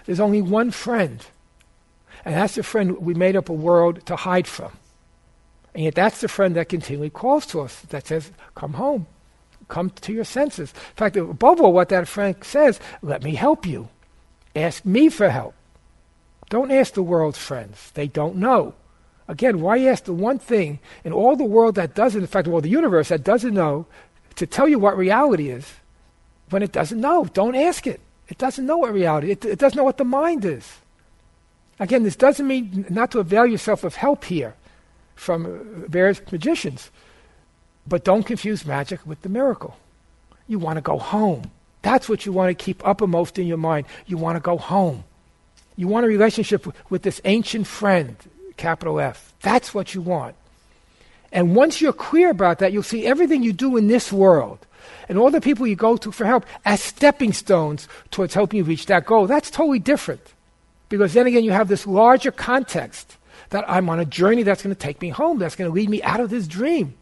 there's only one friend. And that's the friend we made up a world to hide from. And yet that's the friend that continually calls to us, that says, come home, come to your senses. In fact, above all, what that friend says, let me help you. Ask me for help. Don't ask the world's friends. They don't know. Again, why ask the one thing in all the world that doesn't, in fact, all the universe that doesn't know, to tell you what reality is when it doesn't know? Don't ask it. It doesn't know what reality is. It doesn't know what the mind is. Again, this doesn't mean not to avail yourself of help here from various magicians, but don't confuse magic with the miracle. You want to go home. That's what you want to keep uppermost in your mind. You want to go home. You want a relationship with this ancient friend, capital F. That's what you want. And once you're clear about that, you'll see everything you do in this world and all the people you go to for help as stepping stones towards helping you reach that goal. That's totally different. Because then again, you have this larger context that I'm on a journey that's going to take me home, that's going to lead me out of this dream.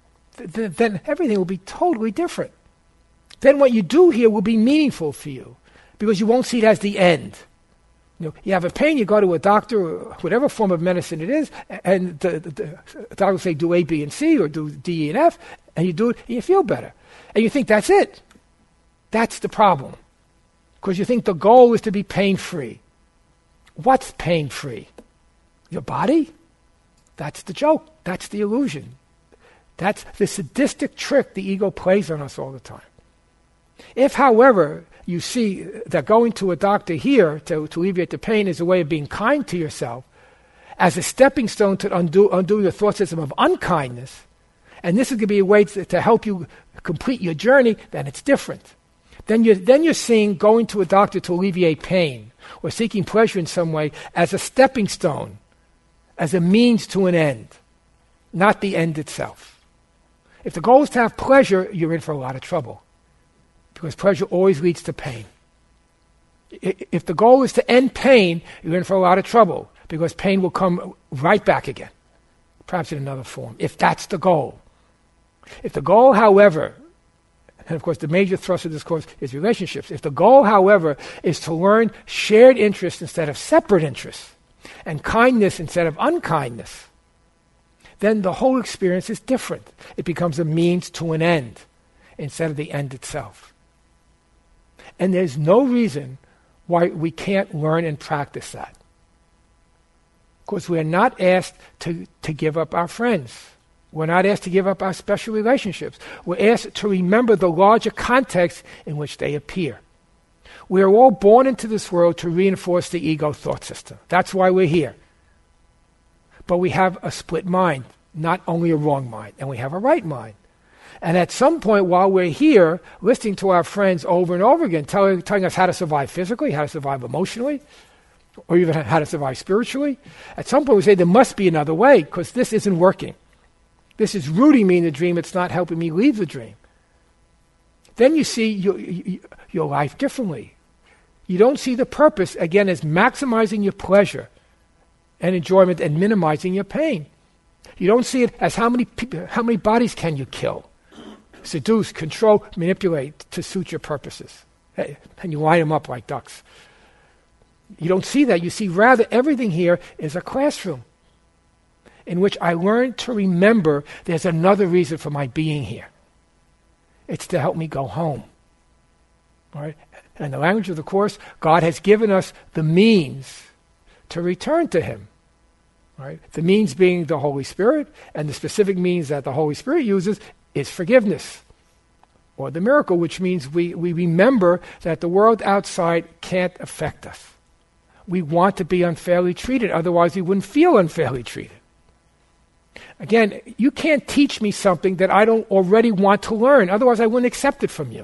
Then everything will be totally different. Then what you do here will be meaningful for you because you won't see it as the end. You have a pain, you go to a doctor, or whatever form of medicine it is, and the doctor will say do A, B, and C, or do D, E, and F, and you do it, and you feel better. And you think that's it. That's the problem. Because you think the goal is to be pain-free. What's pain-free? Your body? That's the joke. That's the illusion. That's the sadistic trick the ego plays on us all the time. If, however, you see that going to a doctor here to alleviate the pain is a way of being kind to yourself, as a stepping stone to undo your thought system of unkindness, and this is going to be a way to help you complete your journey, then it's different. Then you're seeing going to a doctor to alleviate pain or seeking pleasure in some way as a stepping stone, as a means to an end, not the end itself. If the goal is to have pleasure, you're in for a lot of trouble. Because pleasure always leads to pain. If the goal is to end pain, you're in for a lot of trouble, because pain will come right back again, perhaps in another form, if that's the goal. If the goal, however, and of course the major thrust of this course is relationships, if the goal, however, is to learn shared interests instead of separate interests, and kindness instead of unkindness, then the whole experience is different. It becomes a means to an end instead of the end itself. And there's no reason why we can't learn and practice that. Of course, we're not asked to give up our friends. We're not asked to give up our special relationships. We're asked to remember the larger context in which they appear. We are all born into this world to reinforce the ego thought system. That's why we're here. But we have a split mind, not only a wrong mind, and we have a right mind. And at some point while we're here, listening to our friends over and over again, telling us how to survive physically, how to survive emotionally, or even how to survive spiritually, at some point we say there must be another way because this isn't working. This is rooting me in the dream. It's not helping me leave the dream. Then you see your life differently. You don't see the purpose, again, as maximizing your pleasure and enjoyment and minimizing your pain. You don't see it as how many bodies can you kill, seduce, control, manipulate to suit your purposes. And you line them up like ducks. You don't see that. You see rather everything here is a classroom in which I learn to remember there's another reason for my being here. It's to help me go home. All right? And in the language of the Course, God has given us the means to return to Him. Right? The means being the Holy Spirit, and the specific means that the Holy Spirit uses is forgiveness, or the miracle, which means we remember that the world outside can't affect us. We want to be unfairly treated, otherwise we wouldn't feel unfairly treated. Again, you can't teach me something that I don't already want to learn, otherwise I wouldn't accept it from you.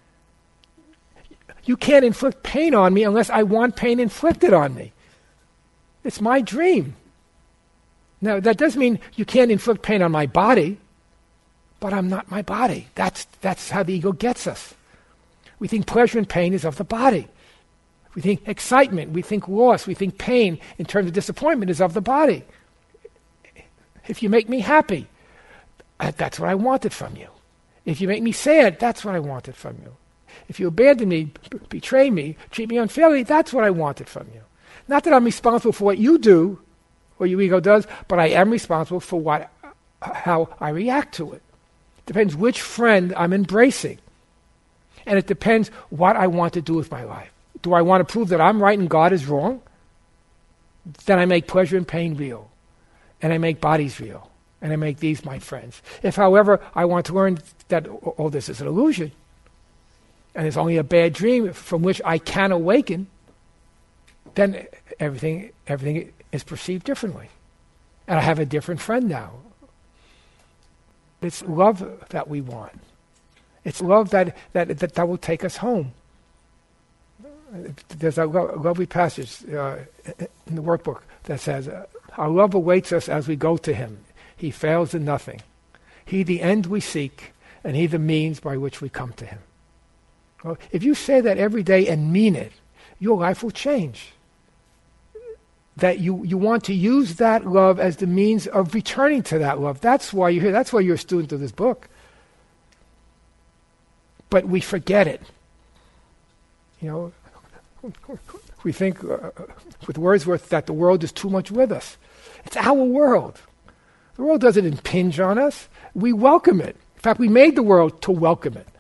You can't inflict pain on me unless I want pain inflicted on me. It's my dream. Now, that doesn't mean you can't inflict pain on my body, but I'm not my body. That's how the ego gets us. We think pleasure and pain is of the body. We think excitement, we think loss, we think pain in terms of disappointment is of the body. If you make me happy, that's what I wanted from you. If you make me sad, that's what I wanted from you. If you abandon me, betray me, treat me unfairly, that's what I wanted from you. Not that I'm responsible for what you do, or your ego does, but I am responsible for how I react to it. Depends which friend I'm embracing. And it depends what I want to do with my life. Do I want to prove that I'm right and God is wrong? Then I make pleasure and pain real. And I make bodies real. And I make these my friends. If, however, I want to learn that all this is an illusion, and it's only a bad dream from which I can awaken, then everything is perceived differently. And I have a different friend now. It's love that we want. It's love that will take us home. There's a lovely passage in the workbook that says, our love awaits us as we go to him. He fails in nothing. He the end we seek, and he the means by which we come to him. Well, if you say that every day and mean it, your life will change. That you want to use that love as the means of returning to that love. That's why you're here. That's why you're a student of this book. But we forget it. We think with Wordsworth that the world is too much with us. It's our world. The world doesn't impinge on us. We welcome it. In fact, we made the world to welcome it.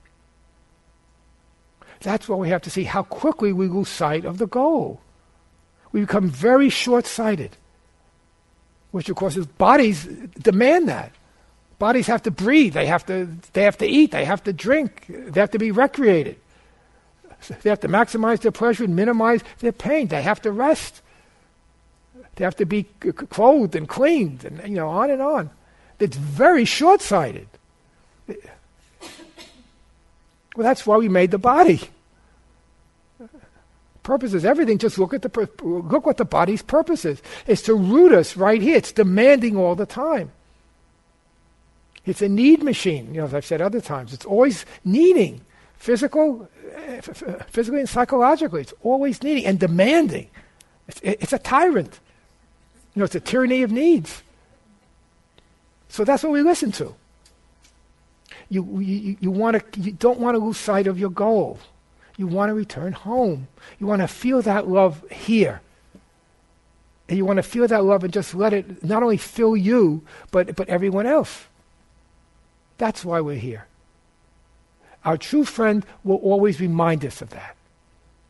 That's why we have to see how quickly we lose sight of the goal. We become very short-sighted, which of course is bodies demand that. Bodies have to breathe, they have to eat, they have to drink, they have to be recreated. They have to maximize their pleasure and minimize their pain. They have to rest. They have to be clothed and cleaned, and on and on. It's very short-sighted. Well, that's why we made the body. Purpose is everything. Just look what the body's purpose is. It's to root us right here. It's demanding all the time. It's a need machine. As I've said other times, it's always needing, physically and psychologically. It's always needing and demanding. It's a tyrant. It's a tyranny of needs. So that's what we listen to. You don't want to lose sight of your goal. You want to return home. You want to feel that love here. And you want to feel that love and just let it not only fill you, but everyone else. That's why we're here. Our true friend will always remind us of that.